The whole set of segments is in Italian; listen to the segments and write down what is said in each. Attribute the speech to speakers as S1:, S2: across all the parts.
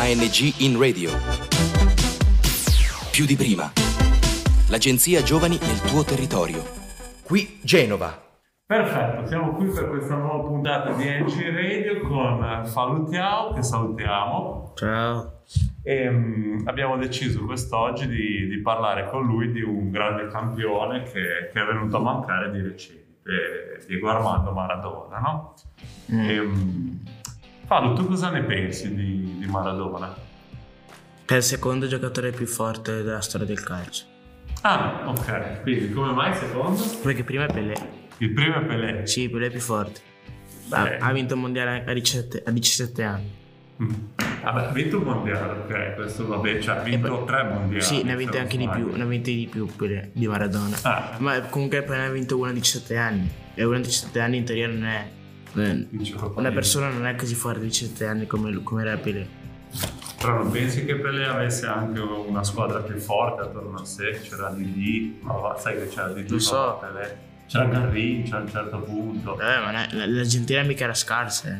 S1: ANG in radio. Più di prima. L'agenzia Giovani nel tuo territorio. Qui Genova.
S2: Perfetto, siamo qui per questa nuova puntata di ANG Radio con Falu Tiao, che salutiamo.
S3: Ciao.
S2: E abbiamo deciso quest'oggi di parlare con lui di un grande campione che è venuto a mancare di recente, Diego Armando Maradona, no? Falu, tu cosa ne pensi di Maradona?
S3: Che è il secondo giocatore più forte della storia del calcio.
S2: Ah, ok. Quindi come mai secondo?
S3: Perché prima è Pelé.
S2: Il primo è Pelé.
S3: Sì, Pelé è più forte. Ha vinto il mondiale a 17 anni.
S2: Vabbè, ha vinto un mondiale, ok, questo vabbè, cioè ha vinto 3 mondiali.
S3: Sì, ne ha vinti anche di più, ne ha vinti di più Pelé, di Maradona. Ma comunque poi ne ha vinto uno a 17 anni. E uno a 17 anni in teoria non è... Una persona non è così forte a 17 anni come era Pelé.
S2: Però non pensi che Pelé avesse anche una squadra più forte attorno a sé? C'era Didi, ma sai che c'era Didi,
S3: lo so.
S2: Pelé. C'era Garrincha a un certo punto.
S3: Ma l'Argentina mica era scarsa.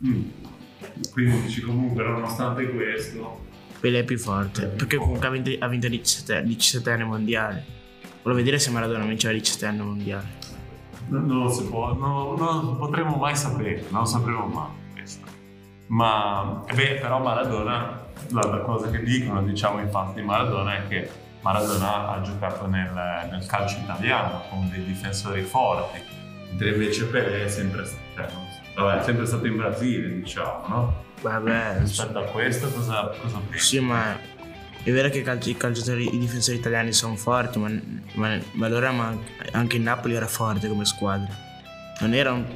S2: Quindi dici comunque, nonostante questo,
S3: Pelé è più forte. Perché comunque ha vinto 17 anni mondiali. Volevo vedere se Maradona vinceva 17 anni mondiali.
S2: Non lo si può, non potremo mai sapere, non sapremo mai questo. Ma però Maradona, la cosa che dicono, diciamo infatti di Maradona è che Maradona ha giocato nel calcio italiano con dei difensori forti, mentre invece Pelé è sempre stato in Brasile, diciamo, no?
S3: Vabbè,
S2: rispetto a questo cosa pensi?
S3: Sì, ma è vero che i difensori italiani sono forti, ma allora anche il Napoli era forte come squadra. Non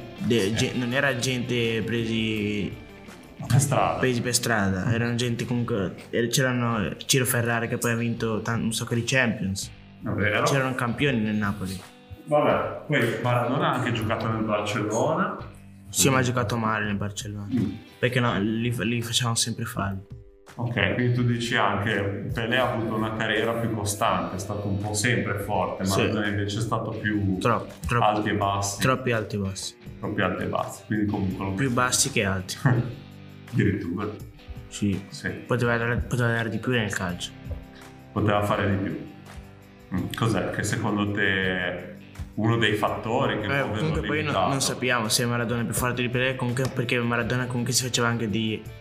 S3: era gente presi per strada, erano gente comunque. C'erano Ciro Ferrari che poi ha vinto un sacco di Champions.
S2: Vero?
S3: C'erano campioni nel Napoli.
S2: Vabbè, poi Maradona ha anche giocato nel Barcellona.
S3: Sì, ma ha giocato male nel Barcellona. Perché no, lì facevano sempre falli.
S2: Ok, quindi tu dici anche Pelé ha avuto una carriera più costante, è stato un po' sempre forte, ma Maradona invece è stato più
S3: troppo
S2: alti e bassi.
S3: Troppi alti e bassi.
S2: Troppi alti e bassi, quindi comunque
S3: più bassi che alti.
S2: Addirittura.
S3: Sì. Poteva dare di più nel calcio.
S2: Poteva fare di più. Cos'è che secondo te uno dei fattori che può averlo
S3: comunque poi
S2: limitato?
S3: non sappiamo se Maradona è più forte di Pelé, comunque, perché Maradona comunque si faceva anche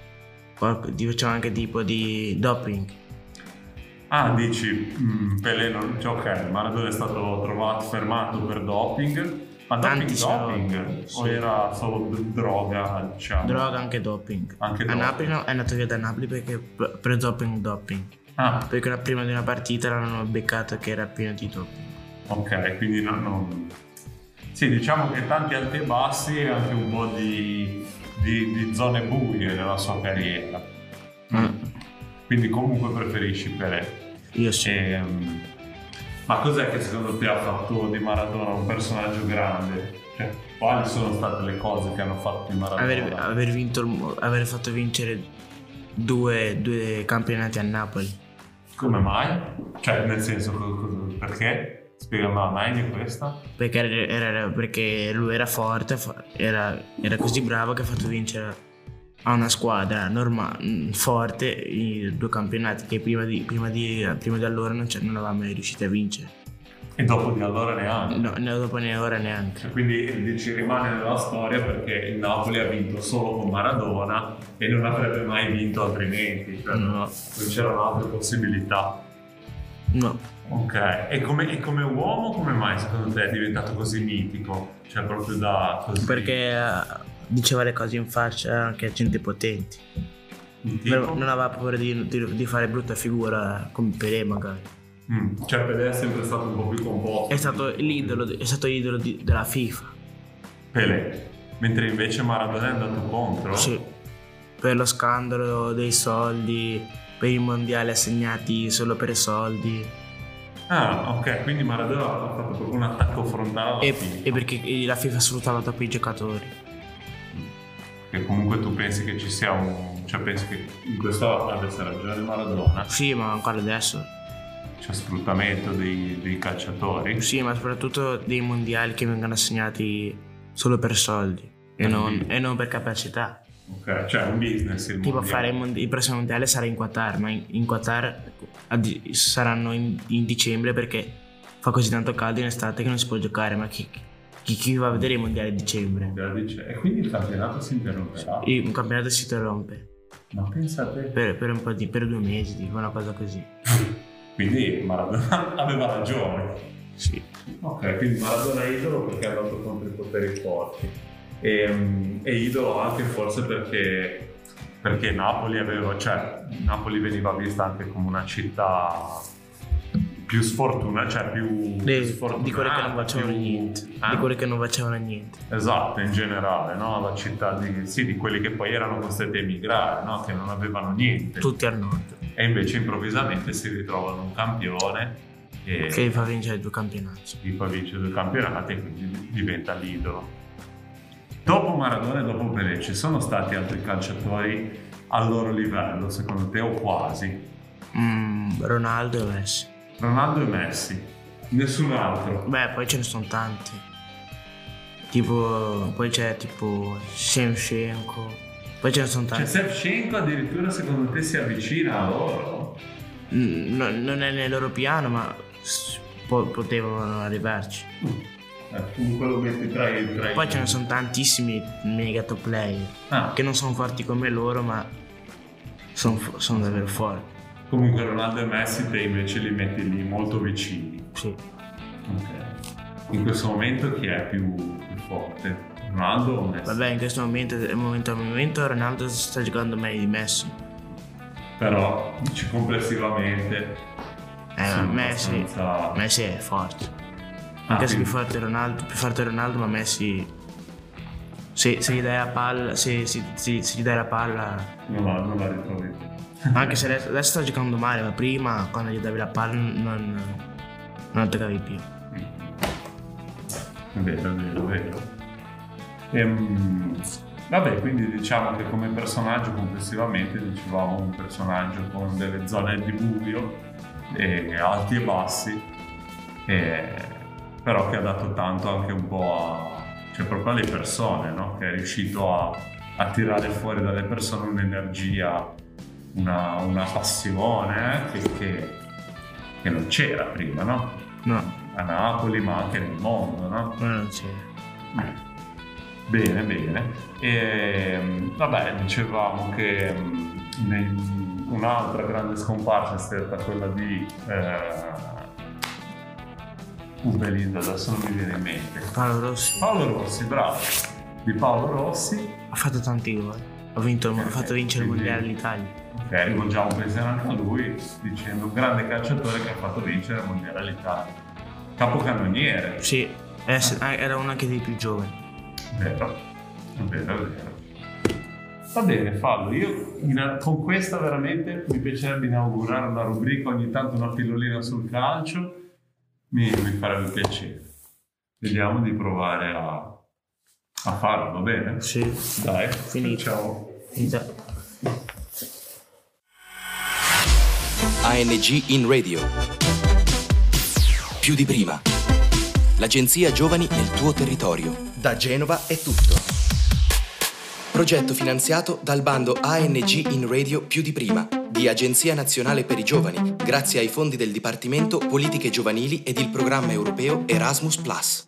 S3: tipo di doping.
S2: Ah, dici Pelé non... Cioè, ok, Maradona è stato fermato per doping, ma doping
S3: sì.
S2: O era solo droga, diciamo?
S3: Droga, anche doping.
S2: Anche
S3: a Napoli è andato via da Napoli perché per doping. Perché prima di una partita l'hanno beccato che era pieno di doping.
S2: Ok, quindi non... Sì, diciamo che tanti alti e bassi e anche un po' di zone buie nella sua carriera. Quindi comunque preferisci Pelé.
S3: Io sì.
S2: Ma cos'è che secondo te ha fatto di Maradona un personaggio grande? Cioè, quali sono state le cose che hanno fatto di Maradona?
S3: Aver fatto vincere due campionati a Napoli.
S2: Come mai? Cioè, nel senso, perché? Spiegami meglio questa.
S3: Perché lui era forte, era così bravo che ha fatto vincere a una squadra forte i 2 campionati che prima di allora non aveva mai riuscito a vincere.
S2: E dopo di allora neanche?
S3: No, dopo ora neanche.
S2: Quindi ci rimane nella storia perché il Napoli ha vinto solo con Maradona e non avrebbe mai vinto altrimenti. Cioè
S3: No.
S2: Non c'erano altre possibilità.
S3: No.
S2: Ok, e come uomo come mai secondo te è diventato così mitico? Cioè proprio da così...
S3: Perché diceva le cose in faccia anche a gente potenti. Non aveva paura di fare brutta figura come Pelé magari.
S2: Cioè Pelé è sempre stato un po' più composto.
S3: È stato l'idolo della FIFA.
S2: Pelé, mentre invece Maradona è andato contro?
S3: Sì, per lo scandalo dei soldi, per i mondiali assegnati solo per i soldi.
S2: Ah, ok, quindi Maradona ha fatto proprio un attacco frontale alla FIFA.
S3: E perché la FIFA sfruttava troppo i giocatori.
S2: Che comunque tu pensi che ci sia cioè pensi che in questo avesse ragione Maradona?
S3: Sì, ma ancora adesso.
S2: C'è sfruttamento dei calciatori?
S3: Sì, ma soprattutto dei mondiali che vengono assegnati solo per soldi e non per capacità.
S2: Ok, cioè un business il
S3: Tipo
S2: mondiale.
S3: fare il prossimo mondiale sarà in Qatar, ma in Qatar saranno in dicembre perché fa così tanto caldo in estate che non si può giocare, ma chi va a vedere il mondiale a dicembre?
S2: E quindi il campionato si interromperà.
S3: Un campionato si interrompe
S2: Ma pensate.
S3: per un po' per 2 mesi, tipo una cosa così.
S2: Quindi Maradona aveva ragione.
S3: Sì.
S2: Ok, quindi Maradona è idolo perché è andato contro i poteri forti. E idolo anche forse perché Napoli Napoli veniva vista anche come una città più sfortunata, cioè più sfortunata,
S3: di quelle che non facevano niente. Di quelle che non facevano niente.
S2: Esatto, in generale, no? La città di quelli che poi erano costretti a emigrare, no? Che non avevano niente.
S3: Tutti al nord.
S2: E invece improvvisamente si ritrovano un campione che
S3: gli fa vincere 2 campionati.
S2: Gli fa vincere 2 campionati e quindi diventa l'idolo. Dopo Maradona e dopo Pelé ci sono stati altri calciatori al loro livello, secondo te, o quasi?
S3: Ronaldo e Messi.
S2: Ronaldo e Messi, nessun altro.
S3: Beh, poi ce ne sono tanti. Tipo, poi c'è tipo Shevchenko. Poi ce ne sono tanti.
S2: Cioè Shevchenko addirittura secondo te si avvicina a loro?
S3: Non è nel loro piano, ma potevano arrivarci.
S2: Comunque lo metti tra i
S3: Poi ce ne sono tantissimi mega top player che non sono forti come loro, ma sono davvero forti.
S2: Comunque Ronaldo e Messi te invece li metti lì molto vicini.
S3: Sì.
S2: Ok. In questo momento chi è più forte? Ronaldo o Messi?
S3: Vabbè, in questo momento Ronaldo sta giocando meglio di Messi.
S2: Però complessivamente
S3: Messi è forte. Anche se più forte Ronaldo, ma Messi se gli dai la palla, se gli dai la palla
S2: non la ritrovi.
S3: Anche se adesso sta giocando male, ma prima quando gli davi la palla non attaccavi più.
S2: Vero. Vabbè, quindi diciamo che come personaggio complessivamente dicevamo un personaggio con delle zone di buio alti e bassi, però che ha dato tanto anche un po' proprio alle persone, no? Che è riuscito a tirare fuori dalle persone un'energia, una passione che non c'era prima, no?
S3: No.
S2: A Napoli, ma anche nel mondo, no?
S3: Non c'era.
S2: Bene. E vabbè, dicevamo che un'altra grande scomparsa è stata quella di Belinda, adesso non mi viene in mente.
S3: Paolo Rossi,
S2: bravo. Di Paolo Rossi.
S3: Ha fatto tanti gol. Ha fatto vincere il mondiale all'Italia.
S2: Ok, rivolgiamo un pensiero anche a lui, dicendo un grande calciatore che ha fatto vincere il mondiale all'Italia. Capocannoniere.
S3: Sì, era uno anche dei più giovani.
S2: Vero. Va bene, Fallo, io con questa veramente mi piacerebbe inaugurare una rubrica, ogni tanto una pillolina sul calcio, mi farebbe piacere. Vediamo di provare a farlo, va bene?
S3: Sì.
S2: Dai,
S3: finito.
S2: Ciao.
S1: ANG in radio. Più di prima. L'agenzia Giovani nel tuo territorio. Da Genova è tutto. Progetto finanziato dal bando ANG in radio Più di prima di Agenzia Nazionale per i Giovani, grazie ai fondi del Dipartimento Politiche Giovanili ed il programma europeo Erasmus+.